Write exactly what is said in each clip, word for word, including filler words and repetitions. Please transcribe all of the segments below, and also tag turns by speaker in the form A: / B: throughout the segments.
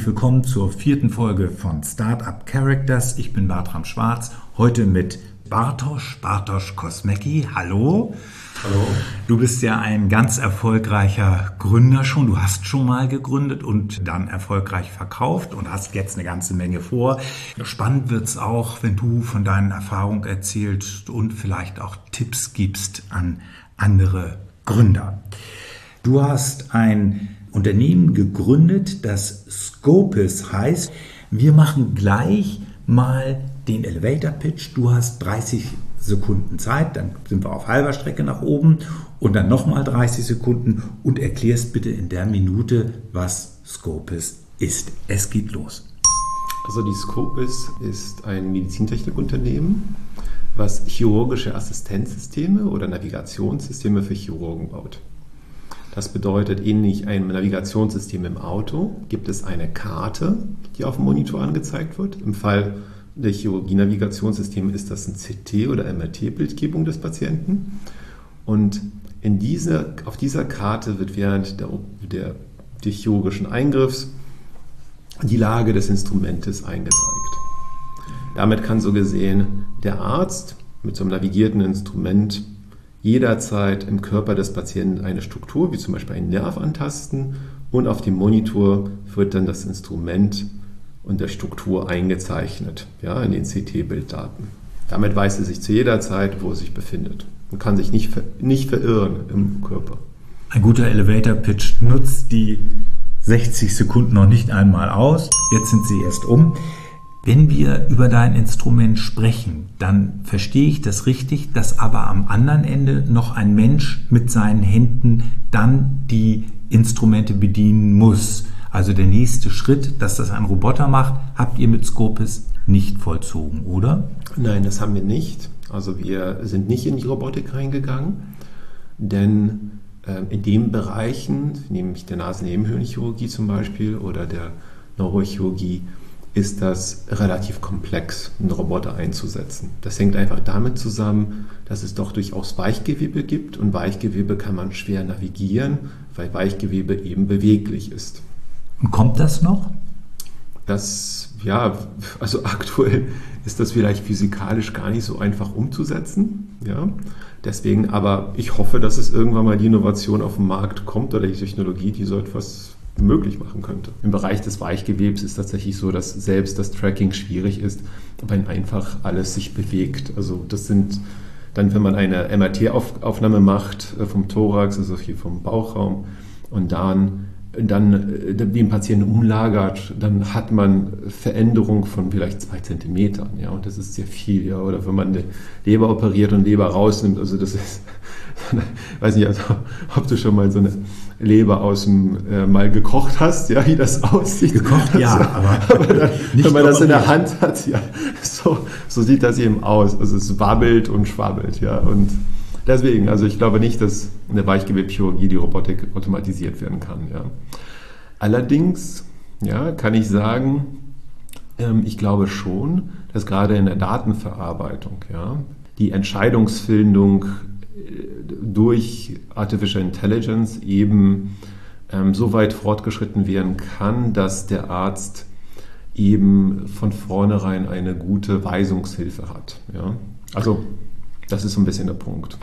A: herzlich willkommen zur vierten Folge von Startup Characters. Ich bin Bartram Schwarz, heute mit Bartosz, Bartosz Kosmecki. Hallo.
B: Hallo.
A: Du bist ja ein ganz erfolgreicher Gründer schon. Du hast schon mal gegründet und dann erfolgreich verkauft und hast jetzt eine ganze Menge vor. Spannend wird's auch, wenn du von deinen Erfahrungen erzählst und vielleicht auch Tipps gibst an andere Gründer. Du hast ein Unternehmen gegründet, das Scopus heißt. Wir machen gleich mal den Elevator Pitch. Du hast dreißig Sekunden Zeit, dann sind wir auf halber Strecke nach oben und dann nochmal dreißig Sekunden und erklärst bitte in der Minute, was Scopus ist. Es geht los.
B: Also die Scopus ist ein Medizintechnikunternehmen, was chirurgische Assistenzsysteme oder Navigationssysteme für Chirurgen baut. Das bedeutet, ähnlich einem Navigationssystem im Auto gibt es eine Karte, die auf dem Monitor angezeigt wird. Im Fall der Chirurgie-Navigationssysteme ist das ein C T- oder M R T-Bildgebung des Patienten. Und in dieser, auf dieser Karte wird während der, der, des chirurgischen Eingriffs die Lage des Instrumentes eingezeigt. Damit kann so gesehen der Arzt mit so einem navigierten Instrument jederzeit im Körper des Patienten eine Struktur, wie zum Beispiel einen Nerv antasten, und auf dem Monitor wird dann das Instrument und der Struktur eingezeichnet, ja, in den C T-Bilddaten. Damit weiß er sich zu jeder Zeit, wo er sich befindet und kann sich nicht, ver- nicht verirren im Körper.
A: Ein guter Elevator-Pitch nutzt die sechzig Sekunden noch nicht einmal aus. Jetzt sind sie erst um. Wenn wir über dein Instrument sprechen, dann verstehe ich das richtig, dass aber am anderen Ende noch ein Mensch mit seinen Händen dann die Instrumente bedienen muss. Also der nächste Schritt, dass das ein Roboter macht, habt ihr mit Scopus nicht vollzogen, oder?
B: Nein, das haben wir nicht. Also wir sind nicht in die Robotik reingegangen, denn äh, in den Bereichen, nämlich der Nasennebenhöhlenchirurgie zum Beispiel oder der Neurochirurgie, ist das relativ komplex, einen Roboter einzusetzen. Das hängt einfach damit zusammen, dass es doch durchaus Weichgewebe gibt und Weichgewebe kann man schwer navigieren, weil Weichgewebe eben beweglich ist.
A: Und kommt das noch?
B: Das, ja, also aktuell ist das vielleicht physikalisch gar nicht so einfach umzusetzen. Ja. Deswegen, aber ich hoffe, dass es irgendwann mal die Innovation auf den Markt kommt oder die Technologie, die so etwas möglich machen könnte. Im Bereich des Weichgewebs ist tatsächlich so, dass selbst das Tracking schwierig ist, wenn einfach alles sich bewegt. Also das sind dann, wenn man eine M R T-Aufnahme macht vom Thorax, also hier vom Bauchraum, und dann dann den Patienten umlagert, dann hat man Veränderung von vielleicht zwei Zentimetern, ja, und das ist sehr viel, ja, oder wenn man eine Leber operiert und Leber rausnimmt, also das ist, ich weiß nicht, also, ob du schon mal so eine Leber aus dem, äh, mal gekocht hast, ja, wie das aussieht.
A: Gekocht, ja, aber,
B: aber dann, wenn man das in der Hand hat, ja, so, so sieht das eben aus, also es wabbelt und schwabbelt, ja, und deswegen, also ich glaube nicht, dass in der Weichgewebchirurgie die Robotik automatisiert werden kann. Ja. Allerdings ja, kann ich sagen, ähm, ich glaube schon, dass gerade in der Datenverarbeitung ja, die Entscheidungsfindung äh, durch Artificial Intelligence eben ähm, so weit fortgeschritten werden kann, dass der Arzt eben von vornherein eine gute Weisungshilfe hat. Ja. Also das ist so ein bisschen der Punkt.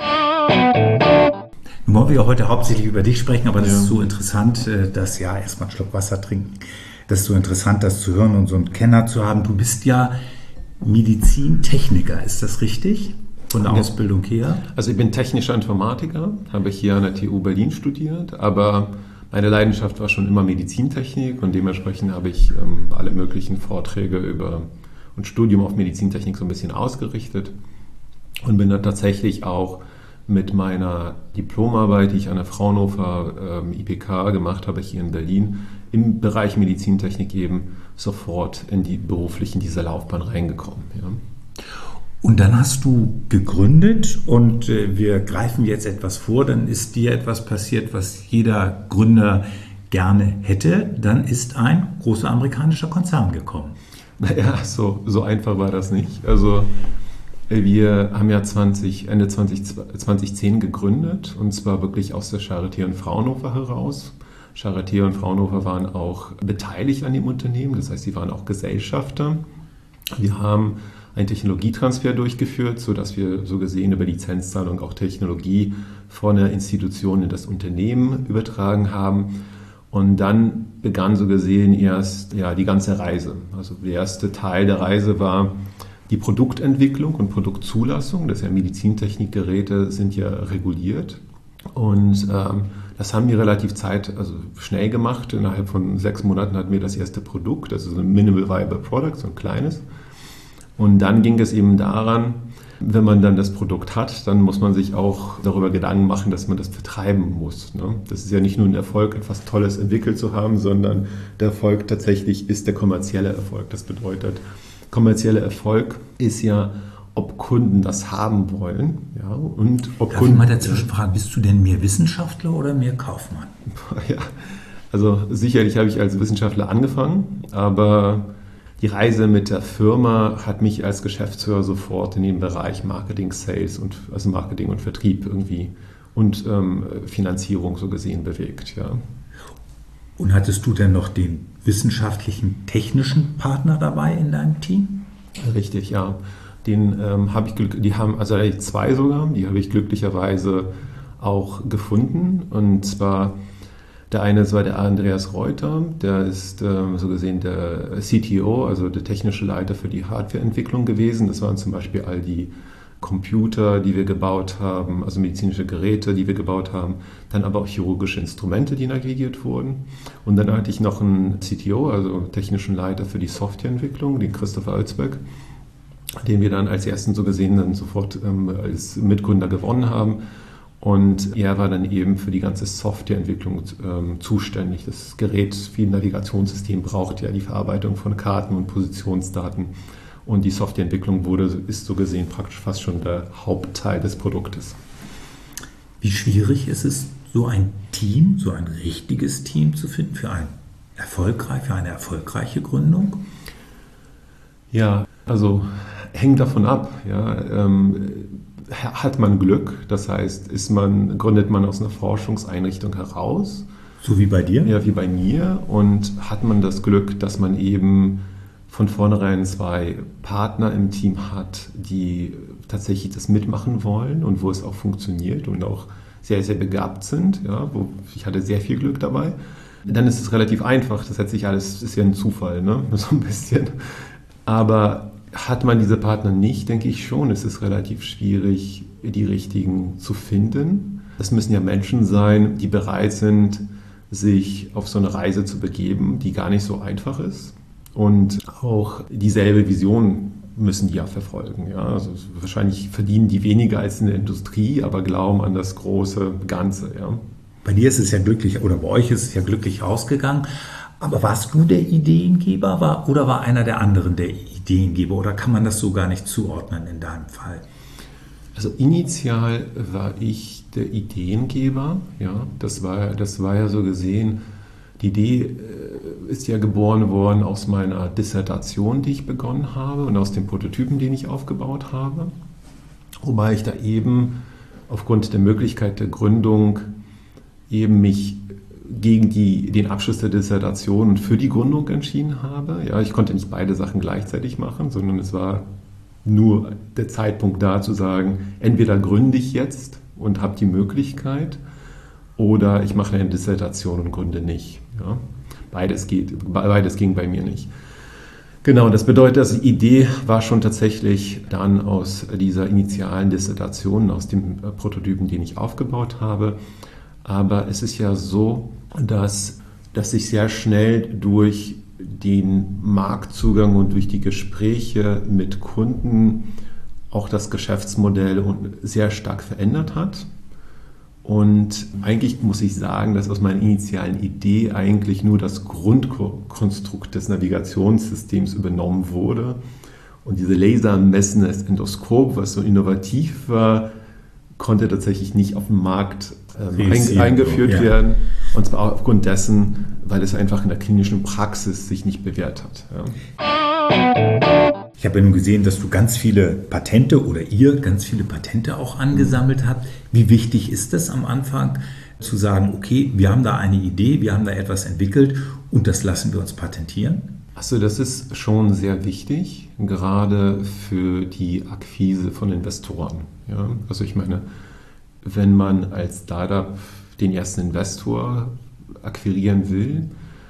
A: Nun wollen wir ja heute hauptsächlich über dich sprechen, aber das
B: ja.
A: ist so interessant, dass ja erstmal einen Schluck Wasser trinken. Das ist so interessant, das zu hören und so einen Kenner zu haben. Du bist ja Medizintechniker, ist das richtig? Von der ja. Ausbildung her?
B: Also ich bin technischer Informatiker, habe hier an der T U Berlin studiert, aber meine Leidenschaft war schon immer Medizintechnik und dementsprechend habe ich ähm, alle möglichen Vorträge über und Studium auf Medizintechnik so ein bisschen ausgerichtet. Und bin dann tatsächlich auch mit meiner Diplomarbeit, die ich an der Fraunhofer ähm, I P K gemacht habe, hier in Berlin, im Bereich Medizintechnik eben sofort in die beruflich in diese Laufbahn reingekommen. Ja.
A: Und dann hast du gegründet und äh, wir greifen jetzt etwas vor, dann ist dir etwas passiert, was jeder Gründer gerne hätte. Dann ist ein großer amerikanischer Konzern gekommen.
B: Naja, so, so einfach war das nicht. Also wir haben ja zwanzig, Ende zwanzig, zwanzig zehn gegründet und zwar wirklich aus der Charité in Fraunhofer heraus. Charité und Fraunhofer waren auch beteiligt an dem Unternehmen, das heißt, sie waren auch Gesellschafter. Wir haben einen Technologietransfer durchgeführt, sodass wir so gesehen über Lizenzzahlung auch Technologie von der Institution in das Unternehmen übertragen haben. Und dann begann so gesehen erst ja, die ganze Reise. Also der erste Teil der Reise war die Produktentwicklung und Produktzulassung. Das ja Medizintechnikgeräte sind ja reguliert. Und ähm, das haben wir relativ Zeit, also schnell gemacht. Innerhalb von sechs Monaten hatten wir das erste Produkt, also so ein Minimal Viable Product, so ein kleines. Und dann ging es eben daran, wenn man dann das Produkt hat, dann muss man sich auch darüber Gedanken machen, dass man das vertreiben muss. Ne? Das ist ja nicht nur ein Erfolg, etwas Tolles entwickelt zu haben, sondern der Erfolg tatsächlich ist der kommerzielle Erfolg. Das bedeutet, kommerzieller Erfolg ist ja, ob Kunden das haben wollen. Ja, und ob
A: Darf
B: Kunden,
A: ich mal dazwischen fragen, bist du denn mehr Wissenschaftler oder mehr Kaufmann?
B: Ja, also sicherlich habe ich als Wissenschaftler angefangen, aber die Reise mit der Firma hat mich als Geschäftsführer sofort in den Bereich Marketing, Sales und also Marketing und Vertrieb irgendwie und ähm, Finanzierung so gesehen bewegt. Ja.
A: Und hattest du denn noch den wissenschaftlichen, technischen Partner dabei in deinem Team?
B: Richtig, ja. Den ähm, habe ich, die haben also zwei sogar, die habe ich glücklicherweise auch gefunden. Und zwar der eine war der Andreas Reuter, der ist ähm, so gesehen der C T O, also der technische Leiter für die Hardwareentwicklung gewesen. Das waren zum Beispiel all die Computer, die wir gebaut haben, also medizinische Geräte, die wir gebaut haben, dann aber auch chirurgische Instrumente, die navigiert wurden. Und dann hatte ich noch einen C T O, also technischen Leiter für die Softwareentwicklung, den Christopher Alsbeck, den wir dann als ersten so gesehen dann sofort ähm, als Mitgründer gewonnen haben. Und er war dann eben für die ganze Softwareentwicklung ähm, zuständig. Das Gerät, wie ein Navigationssystem, braucht ja die Verarbeitung von Karten und Positionsdaten. Und die Softwareentwicklung wurde, ist so gesehen praktisch fast schon der Hauptteil des Produktes.
A: Wie schwierig ist es, so ein Team, so ein richtiges Team zu finden für, ein erfolgreich, für eine erfolgreiche Gründung?
B: Ja, also hängt davon ab. Ja, ähm, hat man Glück, das heißt, ist man, gründet man aus einer Forschungseinrichtung heraus.
A: So wie bei dir?
B: Ja, wie bei mir. Und hat man das Glück, dass man eben von vornherein zwei Partner im Team hat, die tatsächlich das mitmachen wollen und wo es auch funktioniert und auch sehr, sehr begabt sind. Ja, wo ich hatte sehr viel Glück dabei. Dann ist es relativ einfach. Das hat sich alles, ist ja ein Zufall, ne? So ein bisschen. Aber hat man diese Partner nicht, denke ich schon, es ist relativ schwierig, die richtigen zu finden. Das müssen ja Menschen sein, die bereit sind, sich auf so eine Reise zu begeben, die gar nicht so einfach ist. Und auch dieselbe Vision müssen die ja verfolgen. Ja? Also wahrscheinlich verdienen die weniger als in der Industrie, aber glauben an das große Ganze. Ja?
A: Bei dir ist es ja glücklich, oder bei euch ist es ja glücklich ausgegangen. Aber warst du der Ideengeber war, oder war einer der anderen der Ideengeber? Oder kann man das so gar nicht zuordnen in deinem Fall?
B: Also initial war ich der Ideengeber. Ja, das war, das war ja so gesehen, die Idee ist ja geboren worden aus meiner Dissertation, die ich begonnen habe und aus den Prototypen, den ich aufgebaut habe. Wobei ich da eben aufgrund der Möglichkeit der Gründung eben mich gegen die, den Abschluss der Dissertation und für die Gründung entschieden habe. Ja, ich konnte nicht beide Sachen gleichzeitig machen, sondern es war nur der Zeitpunkt da zu sagen, entweder gründe ich jetzt und habe die Möglichkeit oder ich mache eine Dissertation und gründe nicht. Ja, beides geht, beides ging bei mir nicht. Genau, das bedeutet, dass die Idee war schon tatsächlich dann aus dieser initialen Dissertation, aus dem Prototypen, den ich aufgebaut habe. Aber es ist ja so, dass, dass sich sehr schnell durch den Marktzugang und durch die Gespräche mit Kunden auch das Geschäftsmodell sehr stark verändert hat. Und eigentlich muss ich sagen, dass aus meiner initialen Idee eigentlich nur das Grundkonstrukt des Navigationssystems übernommen wurde. Und diese lasermessendes Endoskop, was so innovativ war, konnte tatsächlich nicht auf dem Markt ähm, ein, eingeführt ja. werden. Und zwar aufgrund dessen, weil es einfach in der klinischen Praxis sich nicht bewährt hat. Ja.
A: Ich habe ja nun gesehen, dass du ganz viele Patente oder ihr ganz viele Patente auch angesammelt habt. Wie wichtig ist es am Anfang, zu sagen, okay, wir haben da eine Idee, wir haben da etwas entwickelt und das lassen wir uns patentieren?
B: Also das ist schon sehr wichtig, gerade für die Akquise von Investoren. Ja? Also ich meine, wenn man als Startup den ersten Investor akquirieren will,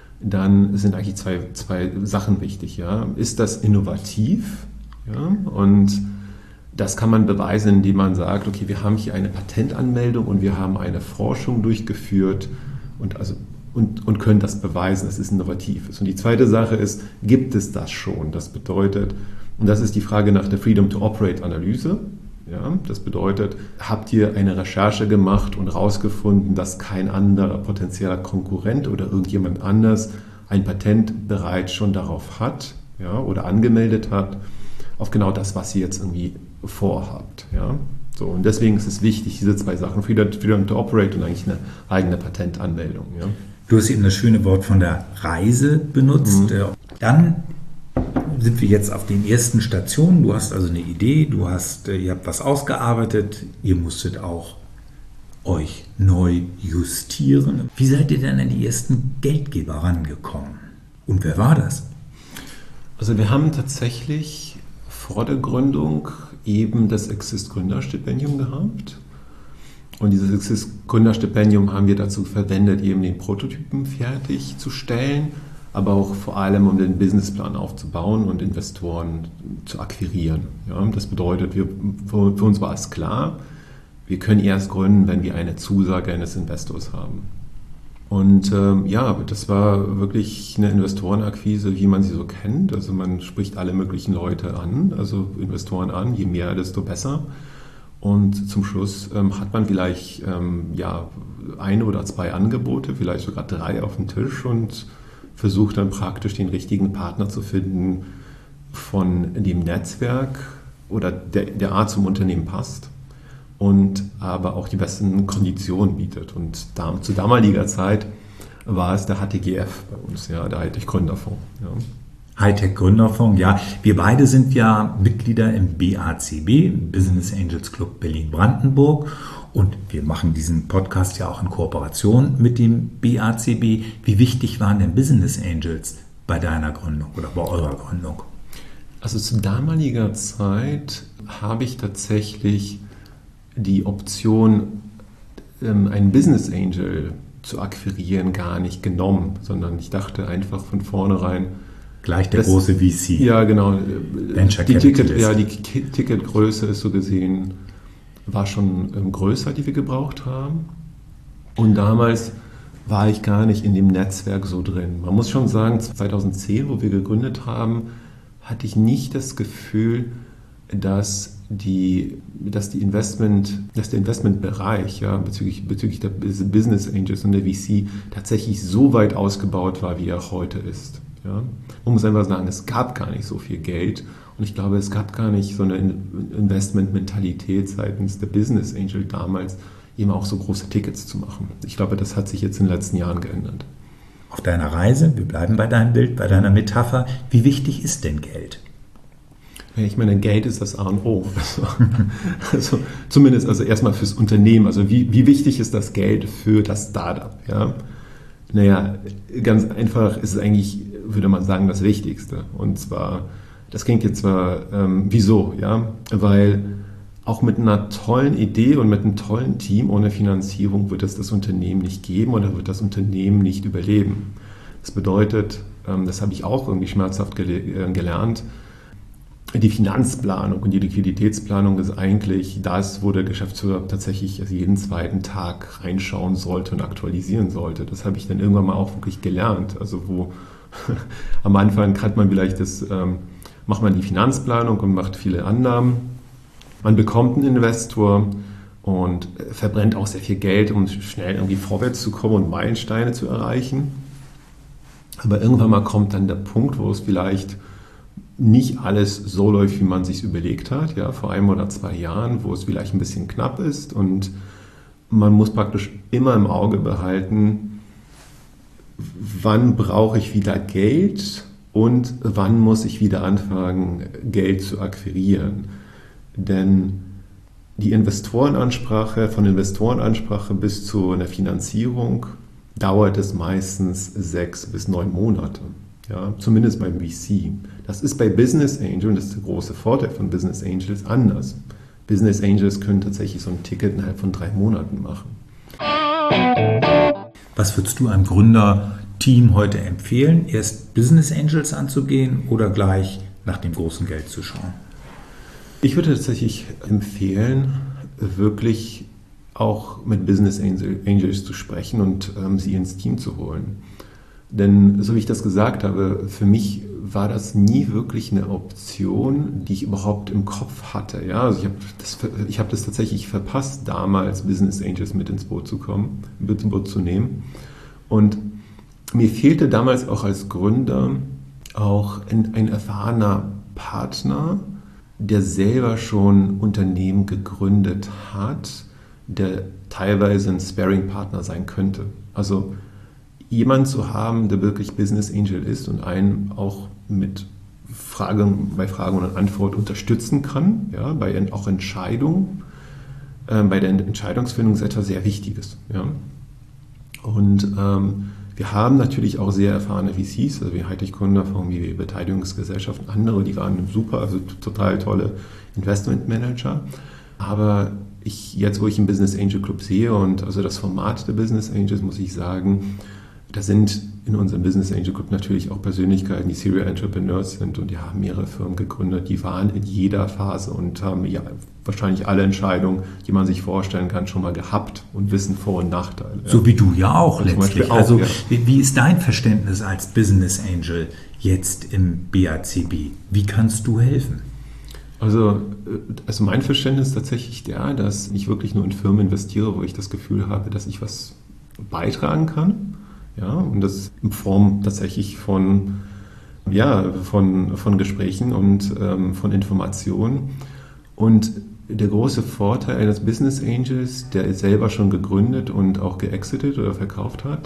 B: dann sind eigentlich zwei, zwei Sachen wichtig. Ja? Ist das innovativ? Ja? Und das kann man beweisen, indem man sagt, okay, wir haben hier eine Patentanmeldung und wir haben eine Forschung durchgeführt und, also, und, und können das beweisen, dass es innovativ ist. Und die zweite Sache ist, gibt es das schon? Das bedeutet, und das ist die Frage nach der Freedom-to-Operate-Analyse. Ja, das bedeutet, habt ihr eine Recherche gemacht und herausgefunden, dass kein anderer potenzieller Konkurrent oder irgendjemand anders ein Patent bereits schon darauf hat, ja, oder angemeldet hat, auf genau das, was ihr jetzt irgendwie vorhabt. Ja? So, und deswegen ist es wichtig, diese zwei Sachen, Freedom, Freedom to Operate und eigentlich eine eigene Patentanmeldung. Ja?
A: Du hast eben das schöne Wort von der Reise benutzt. Mhm. Dann sind wir jetzt auf den ersten Stationen. Du hast also eine Idee, du hast, ihr habt was ausgearbeitet, ihr musstet auch euch neu justieren. Wie seid ihr denn an die ersten Geldgeber rangekommen? Und wer war das?
B: Also wir haben tatsächlich vor der Gründung eben das Exist-Gründerstipendium gehabt. Und dieses Exist-Gründerstipendium haben wir dazu verwendet, eben den Prototypen fertigzustellen, aber auch vor allem, um den Businessplan aufzubauen und Investoren zu akquirieren. Ja, das bedeutet, wir, für, für uns war es klar, wir können erst gründen, wenn wir eine Zusage eines Investors haben. Und ähm, ja, das war wirklich eine Investorenakquise, wie man sie so kennt. Also man spricht alle möglichen Leute an, also Investoren an, je mehr, desto besser. Und zum Schluss ähm, hat man vielleicht ähm, ja, ein oder zwei Angebote, vielleicht sogar drei auf dem Tisch und versucht dann praktisch den richtigen Partner zu finden, von dem Netzwerk oder der, der Art zum Unternehmen passt und aber auch die besten Konditionen bietet. Und da, zu damaliger Zeit war es der H T G F bei uns, ja, der Hightech Gründerfonds. Ja.
A: Hightech Gründerfonds, ja. Wir beide sind ja Mitglieder im B A C B, Business Angels Club Berlin-Brandenburg. Und wir machen diesen Podcast ja auch in Kooperation mit dem B A C B. Wie wichtig waren denn Business Angels bei deiner Gründung oder bei eurer Gründung?
B: Also zu damaliger Zeit habe ich tatsächlich die Option, einen Business Angel zu akquirieren, gar nicht genommen, sondern ich dachte einfach von vornherein,
A: gleich der
B: das,
A: große V C.
B: Ja, genau.
A: Venture
B: die, Ticket,
A: Capitalist.
B: ja, die Ticketgröße ist so gesehen, war schon ähm, größer, die wir gebraucht haben. Und damals war ich gar nicht in dem Netzwerk so drin. Man muss schon sagen, zweitausendzehn, wo wir gegründet haben, hatte ich nicht das Gefühl, dass, die, dass, die Investment, dass der Investmentbereich ja, bezüglich, bezüglich der Business Angels und der V C tatsächlich so weit ausgebaut war, wie er heute ist. Ja? Man muss einfach sagen, es gab gar nicht so viel Geld. Und ich glaube, es gab gar nicht so eine Investment-Mentalität seitens der Business Angel damals, eben auch so große Tickets zu machen. Ich glaube, das hat sich jetzt in den letzten Jahren geändert.
A: Auf deiner Reise, wir bleiben bei deinem Bild, bei deiner Metapher, wie wichtig ist denn Geld?
B: Ja, ich meine, Geld ist das A und O. Also, also zumindest also erstmal fürs Unternehmen. Also wie, wie wichtig ist das Geld für das Startup? Ja? Naja, ganz einfach ist es eigentlich, würde man sagen, das Wichtigste. Und zwar, das klingt jetzt zwar, ähm, wieso, ja, weil auch mit einer tollen Idee und mit einem tollen Team ohne Finanzierung wird es das Unternehmen nicht geben oder wird das Unternehmen nicht überleben. Das bedeutet, ähm, das habe ich auch irgendwie schmerzhaft gele- äh, gelernt, die Finanzplanung und die Liquiditätsplanung ist eigentlich das, wo der Geschäftsführer tatsächlich also jeden zweiten Tag reinschauen sollte und aktualisieren sollte. Das habe ich dann irgendwann mal auch wirklich gelernt. Also wo am Anfang hat man vielleicht das, ähm, macht man die Finanzplanung und macht viele Annahmen. Man bekommt einen Investor und verbrennt auch sehr viel Geld, um schnell irgendwie vorwärts zu kommen und Meilensteine zu erreichen. Aber irgendwann mal kommt dann der Punkt, wo es vielleicht nicht alles so läuft, wie man sich überlegt hat, ja, vor einem oder zwei Jahren, wo es vielleicht ein bisschen knapp ist und man muss praktisch immer im Auge behalten, wann brauche ich wieder Geld und wann muss ich wieder anfangen, Geld zu akquirieren. Denn die Investorenansprache, von Investorenansprache bis zu einer Finanzierung dauert es meistens sechs bis neun Monate. Ja, zumindest beim V C. Das ist bei Business Angel, und das ist der große Vorteil von Business Angels, anders. Business Angels können tatsächlich so ein Ticket innerhalb von drei Monaten machen.
A: Was würdest du einem Gründerteam heute empfehlen? Erst Business Angels anzugehen oder gleich nach dem großen Geld zu schauen?
B: Ich würde tatsächlich empfehlen, wirklich auch mit Business Angels zu sprechen und ähm, sie ins Team zu holen. Denn, so wie ich das gesagt habe, für mich war das nie wirklich eine Option, die ich überhaupt im Kopf hatte. Ja, also ich habe das, ich habe das tatsächlich verpasst, damals Business Angels mit ins Boot zu kommen, mit ins Boot zu nehmen. Und mir fehlte damals auch als Gründer auch ein, ein erfahrener Partner, der selber schon Unternehmen gegründet hat, der teilweise ein Sparring-Partner sein könnte. Also jemand zu haben, der wirklich Business Angel ist und einen auch mit Fragen, bei Fragen und Antwort unterstützen kann, ja, bei auch Entscheidungen. Äh, bei der Entscheidungsfindung ist etwas sehr Wichtiges. Ja. Und ähm, wir haben natürlich auch sehr erfahrene V Cs, also wie Hightech-Gründer von W W Beteiligungsgesellschaften, andere, die waren super, also total tolle Investmentmanager. Aber ich, jetzt, wo ich im Business Angel Club sehe und also das Format der Business Angels, muss ich sagen, da sind in unserem Business Angel Club natürlich auch Persönlichkeiten, die Serial Entrepreneurs sind und die haben mehrere Firmen gegründet, die waren in jeder Phase und haben ja wahrscheinlich alle Entscheidungen, die man sich vorstellen kann, schon mal gehabt und wissen Vor- und Nachteile. Ja.
A: So wie du ja auch und letztlich. Auch, also
B: ja.
A: wie, wie ist dein Verständnis als Business Angel jetzt im B A C B? Wie kannst du helfen?
B: Also, also mein Verständnis ist tatsächlich der, dass ich wirklich nur in Firmen investiere, wo ich das Gefühl habe, dass ich was beitragen kann. Ja, und das in Form tatsächlich von, ja, von, von Gesprächen und ähm, von Informationen. Und der große Vorteil eines Business Angels, der selber schon gegründet und auch geexitet oder verkauft hat,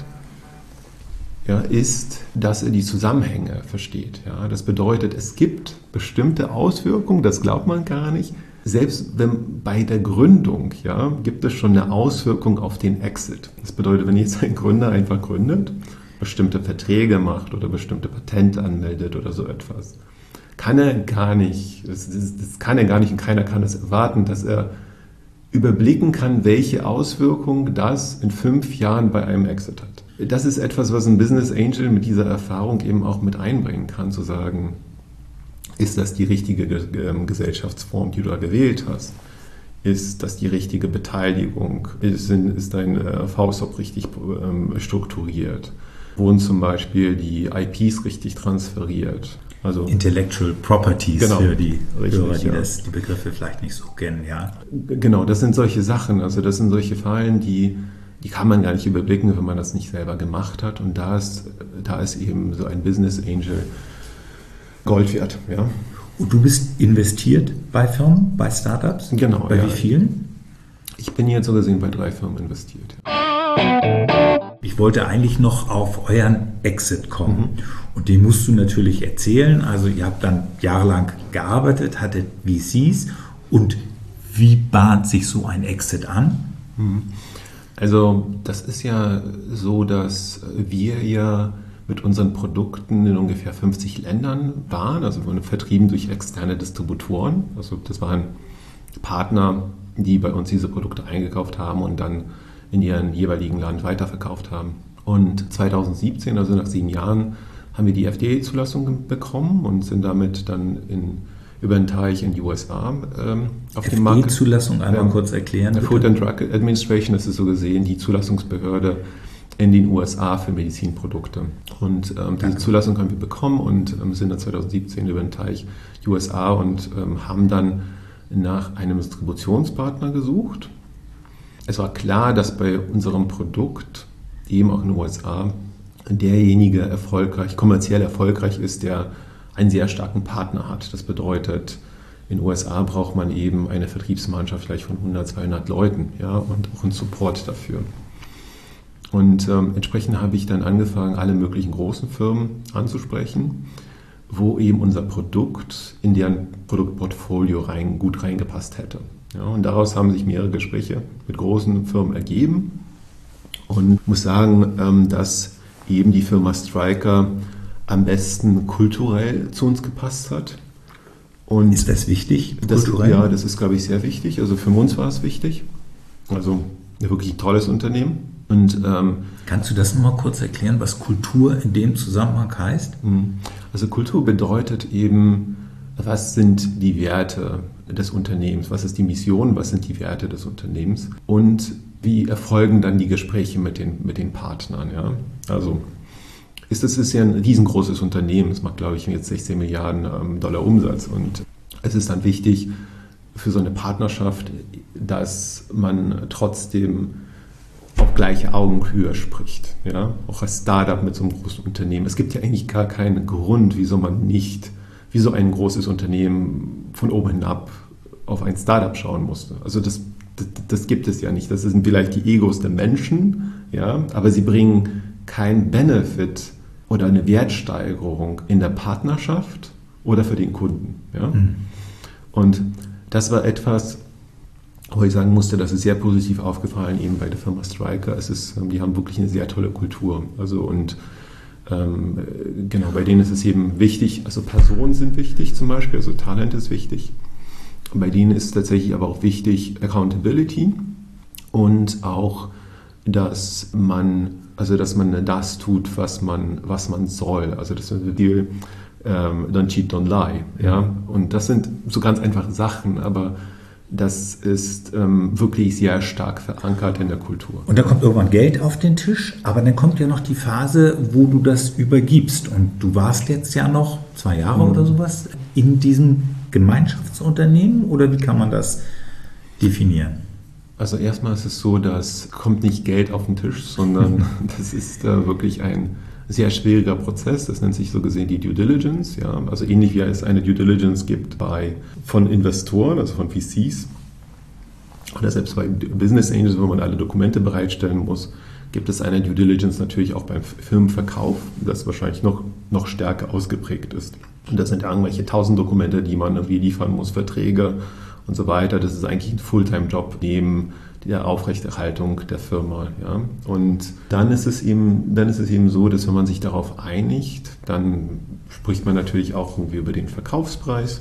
B: ja, ist, dass er die Zusammenhänge versteht. Ja, das bedeutet, es gibt bestimmte Auswirkungen, das glaubt man gar nicht. Selbst wenn bei der Gründung, ja, gibt es schon eine Auswirkung auf den Exit. Das bedeutet, wenn jetzt ein Gründer einfach gründet, bestimmte Verträge macht oder bestimmte Patente anmeldet oder so etwas, kann er gar nicht, das, das, das kann er gar nicht und keiner kann es erwarten, dass er überblicken kann, welche Auswirkungen das in fünf Jahren bei einem Exit hat. Das ist etwas, was ein Business Angel mit dieser Erfahrung eben auch mit einbringen kann, zu sagen, ist das die richtige Gesellschaftsform, die du da gewählt hast? Ist das die richtige Beteiligung? Ist, ist dein V S O P richtig strukturiert? Wurden zum Beispiel die I Ps richtig transferiert?
A: Also Intellectual Properties,
B: genau,
A: für die
B: richtig,
A: Hörer, die
B: ja.
A: das, die Begriffe vielleicht nicht so kennen. Ja.
B: Genau, das sind solche Sachen. Also das sind solche Fallen, die, die kann man gar nicht überblicken, wenn man das nicht selber gemacht hat. Und da ist, da ist eben so ein Business Angel Gold wert, ja.
A: Und du bist investiert bei Firmen, bei Startups?
B: Genau.
A: Bei
B: ja.
A: wie vielen?
B: Ich bin jetzt so gesehen bei drei Firmen investiert.
A: Ich wollte eigentlich noch auf euren Exit kommen.
B: Mhm.
A: Und den musst du natürlich erzählen. Also ihr habt dann jahrelang gearbeitet, hattet V Cs. Und wie bahnt sich so ein Exit an?
B: Mhm. Also das ist ja so, dass wir ja mit unseren Produkten in ungefähr fünfzig Ländern waren, also wurden vertrieben durch externe Distributoren. Also das waren Partner, die bei uns diese Produkte eingekauft haben und dann in ihrem jeweiligen Land weiterverkauft haben. Und zweitausendsiebzehn, also nach sieben Jahren, haben wir die F D A-Zulassung bekommen und sind damit dann in, über den Teich in die U S A ähm, auf dem Markt.
A: F D A-Zulassung einmal ähm, kurz erklären.
B: Der Food and Drug Administration, das ist so gesehen die Zulassungsbehörde in den U S A für Medizinprodukte. Und ähm, diese Zulassung haben wir bekommen und ähm, sind dann zweitausendsiebzehn über den Teich die U S A und ähm, haben dann nach einem Distributionspartner gesucht. Es war klar, dass bei unserem Produkt, eben auch in den U S A, derjenige erfolgreich, kommerziell erfolgreich ist, der einen sehr starken Partner hat. Das bedeutet, in den U S A braucht man eben eine Vertriebsmannschaft vielleicht von hundert, zweihundert Leuten, ja, und auch einen Support dafür. Und ähm, entsprechend habe ich dann angefangen, alle möglichen großen Firmen anzusprechen, wo eben unser Produkt in deren Produktportfolio rein, gut reingepasst hätte. Ja, und daraus haben sich mehrere Gespräche mit großen Firmen ergeben. Und ich muss sagen, dass eben die Firma Stryker am besten kulturell zu uns gepasst hat. Und
A: ist das wichtig?
B: Das, ja, das ist, glaube ich, sehr wichtig. Also für uns war es wichtig. Also wirklich ein tolles Unternehmen. Und, ähm,
A: kannst du das noch mal kurz erklären, was Kultur in dem Zusammenhang heißt?
B: Also Kultur bedeutet eben, was sind die Werte des Unternehmens, was ist die Mission, was sind die Werte des Unternehmens und wie erfolgen dann die Gespräche mit den, mit den Partnern. Ja? Also ist das ist ja ein riesengroßes Unternehmen, es macht, glaube ich, jetzt sechzehn Milliarden Dollar Umsatz und es ist dann wichtig für so eine Partnerschaft, dass man trotzdem auf gleiche Augenhöhe spricht, ja? Auch als Startup mit so einem großen Unternehmen. Es gibt ja eigentlich gar keinen Grund, wieso man nicht, wieso ein großes Unternehmen von oben hinab auf ein Startup schauen musste. Also das, das, das gibt es ja nicht. Das sind vielleicht die Egos der Menschen, ja? Aber sie bringen keinen Benefit oder eine Wertsteigerung in der Partnerschaft oder für den Kunden. Ja? Mhm. Und das war etwas, wo ich sagen musste, das ist sehr positiv aufgefallen eben bei der Firma Stryker. Es ist, die haben wirklich eine sehr tolle Kultur. Also und ähm, genau, bei denen ist es eben wichtig, also Personen sind wichtig zum Beispiel, also Talent ist wichtig. Und bei denen ist tatsächlich aber auch wichtig Accountability und auch, dass man, also dass man das tut, was man, was man soll. Also das ist ein Deal, ähm, don't cheat, don't lie. Ja? Und das sind so ganz einfache Sachen, aber das ist ähm, wirklich sehr stark verankert in der Kultur.
A: Und da kommt irgendwann Geld auf den Tisch, aber dann kommt ja noch die Phase, wo du das übergibst. Und du warst jetzt ja noch zwei Jahre mhm. oder sowas in diesem Gemeinschaftsunternehmen, oder wie kann man das definieren?
B: Also erstmal ist es so, dass kommt nicht Geld auf den Tisch, sondern das ist äh, wirklich ein sehr schwieriger Prozess. Das nennt sich so gesehen die Due Diligence. Ja? Also ähnlich wie es eine Due Diligence gibt bei, von Investoren, also von V Cs. Oder selbst bei Business Angels, wo man alle Dokumente bereitstellen muss, gibt es eine Due Diligence natürlich auch beim Firmenverkauf, das wahrscheinlich noch, noch stärker ausgeprägt ist. Und das sind ja irgendwelche tausend Dokumente, die man irgendwie liefern muss, Verträge und so weiter. Das ist eigentlich ein Fulltime-Job neben der Aufrechterhaltung der Firma. Ja. Und dann ist es eben, dann ist es eben so, dass wenn man sich darauf einigt, dann spricht man natürlich auch irgendwie über den Verkaufspreis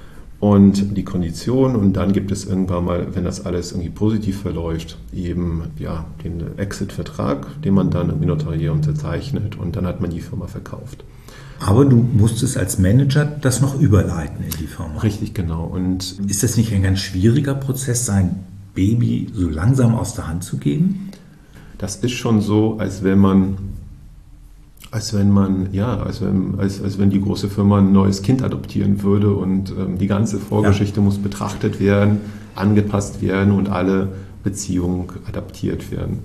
B: und die Kondition, und dann gibt es irgendwann mal, wenn das alles irgendwie positiv verläuft, eben ja, den Exit-Vertrag, den man dann irgendwie notariell unterzeichnet, und dann hat man die Firma verkauft.
A: Aber du musstest als Manager das noch überleiten in die Firma.
B: Richtig, genau. Und
A: ist das nicht ein ganz schwieriger Prozess, sein Baby so langsam aus der Hand zu geben?
B: Das ist schon so, als wenn man, als wenn man, ja, als wenn, als, als wenn die große Firma ein neues Kind adoptieren würde, und ähm, die ganze Vorgeschichte ja. muss betrachtet werden, angepasst werden und alle Beziehungen adaptiert werden.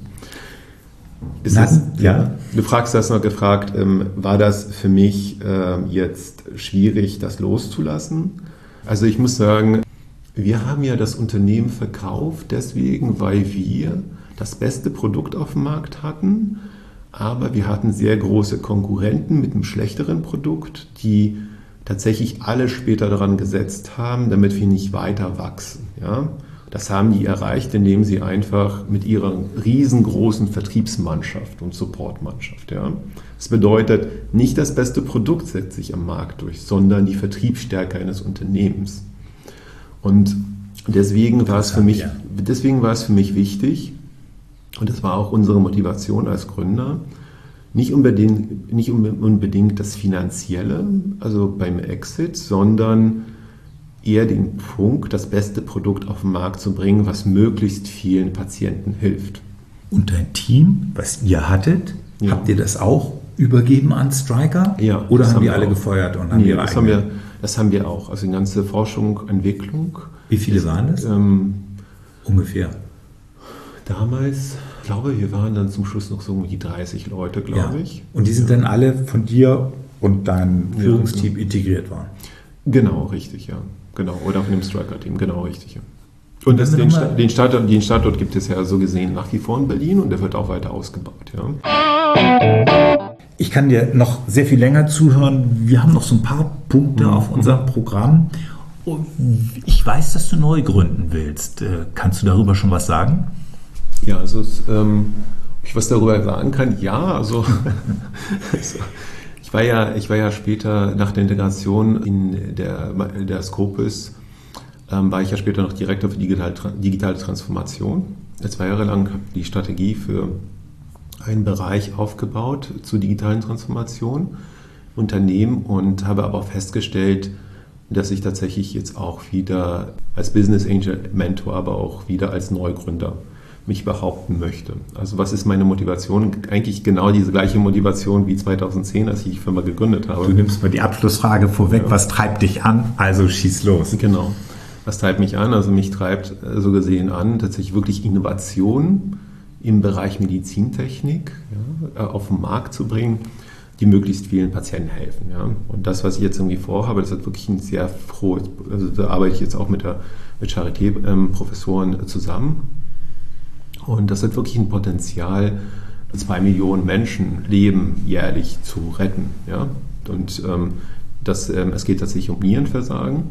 B: Ist
A: Na,
B: das,
A: ja.
B: Du fragst das noch gefragt, ähm, war das für mich äh, jetzt schwierig, das loszulassen? Also ich muss sagen, wir haben ja das Unternehmen verkauft, deswegen, weil wir das beste Produkt auf dem Markt hatten, aber wir hatten sehr große Konkurrenten mit einem schlechteren Produkt, die tatsächlich alle später daran gesetzt haben, damit wir nicht weiter wachsen. Ja? Das haben die erreicht, indem sie einfach mit ihrer riesengroßen Vertriebsmannschaft und Supportmannschaft. Ja? Das bedeutet, nicht das beste Produkt setzt sich am Markt durch, sondern die Vertriebsstärke eines Unternehmens. Und deswegen war es für mich, deswegen war es für mich wichtig, und das war auch unsere Motivation als Gründer, nicht unbedingt, nicht unbedingt das Finanzielle, also beim Exit, sondern eher den Punkt, das beste Produkt auf den Markt zu bringen, was möglichst vielen Patienten hilft.
A: Und dein Team, was ihr hattet, ja. habt ihr das auch übergeben an Stryker?
B: Ja.
A: Oder haben
B: haben
A: die alle
B: auch.
A: gefeuert und haben
B: nee,
A: ihre
B: das haben wir, das haben wir auch. Also die ganze Forschung, Entwicklung.
A: Wie viele waren das?
B: Ähm,
A: Ungefähr.
B: Damals, ich glaube, wir waren dann zum Schluss noch so um die dreißig Leute, glaube
A: ja.
B: ich.
A: Und die sind ja. dann alle von dir und deinem Führungsteam ja. integriert worden?
B: Genau, richtig, ja. Genau. Oder von dem Stryker-Team, genau, richtig, ja. Und das, den, Sta- den, Standort, den Standort gibt es ja so gesehen nach wie vor in Berlin, und der wird auch weiter ausgebaut, ja.
A: Ich kann dir noch sehr viel länger zuhören. Wir haben noch so ein paar Punkte mhm. auf unserem Programm. Ich weiß, dass du neu gründen willst. Kannst du darüber schon was sagen?
B: Ja, also es, ähm, ob ich was darüber sagen kann? Ja, also, also ich war ja, ich war ja später nach der Integration in der, der Scopus, ähm, war ich ja später noch Direktor für digitale, digitale Transformation. Zwei Jahre lang habe ich die Strategie für einen Bereich aufgebaut zur digitalen Transformation Unternehmen und habe aber auch festgestellt, dass ich tatsächlich jetzt auch wieder als Business Angel Mentor, aber auch wieder als Neugründer mich behaupten möchte. Also was ist meine Motivation? Eigentlich genau diese gleiche Motivation wie zweitausendzehn, als ich die Firma gegründet habe.
A: Du nimmst mal die Abschlussfrage vorweg. Ja. Was treibt dich an? Also schieß los.
B: Genau. Was treibt mich an? Also mich treibt so gesehen an, tatsächlich wirklich Innovation im Bereich Medizintechnik ja, auf den Markt zu bringen, die möglichst vielen Patienten helfen. Ja. Und das, was ich jetzt irgendwie vorhabe, das hat wirklich ein sehr frohes, also da arbeite ich jetzt auch mit, der, mit Charité-Professoren ähm, zusammen. Und das hat wirklich ein Potenzial, zwei Millionen Menschenleben jährlich zu retten. Ja. Und ähm, das, ähm, es geht tatsächlich um Nierenversagen.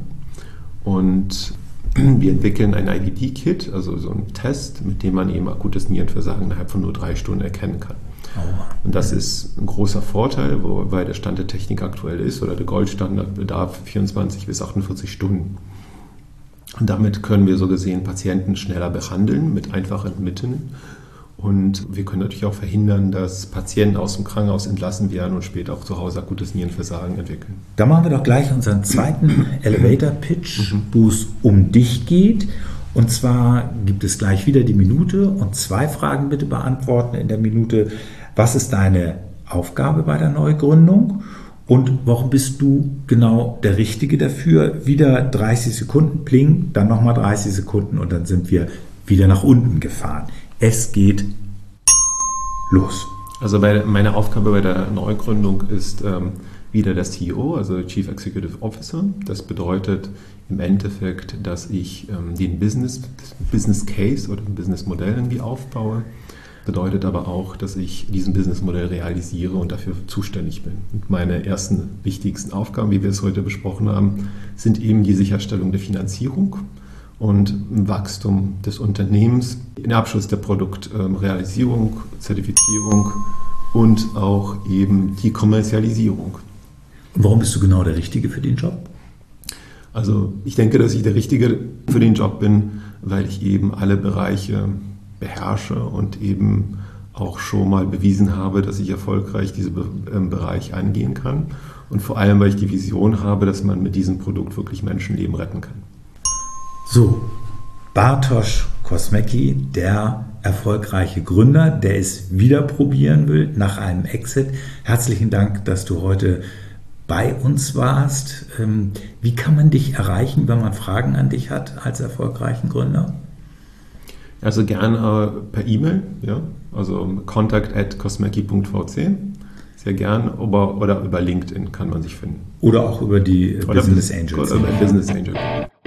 B: Und wir entwickeln ein I V D-Kit, also so einen Test, mit dem man eben akutes Nierenversagen innerhalb von nur drei Stunden erkennen kann. Und das ist ein großer Vorteil, weil der Stand der Technik aktuell ist, oder der Goldstandard bedarf vierundzwanzig bis achtundvierzig Stunden. Und damit können wir so gesehen Patienten schneller behandeln mit einfachen Mitteln. Und wir können natürlich auch verhindern, dass Patienten aus dem Krankenhaus entlassen werden und später auch zu Hause akutes Nierenversagen entwickeln.
A: Da machen wir doch gleich unseren zweiten Elevator-Pitch, mhm. wo es um dich geht. Und zwar gibt es gleich wieder die Minute und zwei Fragen bitte beantworten in der Minute. Was ist deine Aufgabe bei der Neugründung und warum bist du genau der Richtige dafür? Wieder dreißig Sekunden, pling, dann nochmal dreißig Sekunden und dann sind wir wieder nach unten gefahren. Es geht los.
B: Also bei, meine Aufgabe bei der Neugründung ist ähm, wieder der C E O, also Chief Executive Officer. Das bedeutet im Endeffekt, dass ich ähm, den Business, Business Case oder ein Business Modell irgendwie aufbaue. Bedeutet aber auch, dass ich diesen Businessmodell realisiere und dafür zuständig bin. Und meine ersten wichtigsten Aufgaben, wie wir es heute besprochen haben, sind eben die Sicherstellung der Finanzierung und ein Wachstum des Unternehmens, den Abschluss der Produktrealisierung, Zertifizierung und auch eben die Kommerzialisierung.
A: Und warum bist du genau der Richtige für den Job?
B: Also ich denke, dass ich der Richtige für den Job bin, weil ich eben alle Bereiche beherrsche und eben auch schon mal bewiesen habe, dass ich erfolgreich diesen Bereich angehen kann. Und vor allem, weil ich die Vision habe, dass man mit diesem Produkt wirklich Menschenleben retten kann.
A: So, Bartosz Kosmecki, der erfolgreiche Gründer, der es wieder probieren will nach einem Exit. Herzlichen Dank, dass du heute bei uns warst. Wie kann man dich erreichen, wenn man Fragen an dich hat als erfolgreichen Gründer?
B: Also gerne äh, per E-Mail, ja, also contact at kosmecki punkt v c. Sehr gern, oder, oder über LinkedIn kann man sich finden.
A: Oder auch über die
B: oder
A: Business Angels.
B: Oder über Business Angel.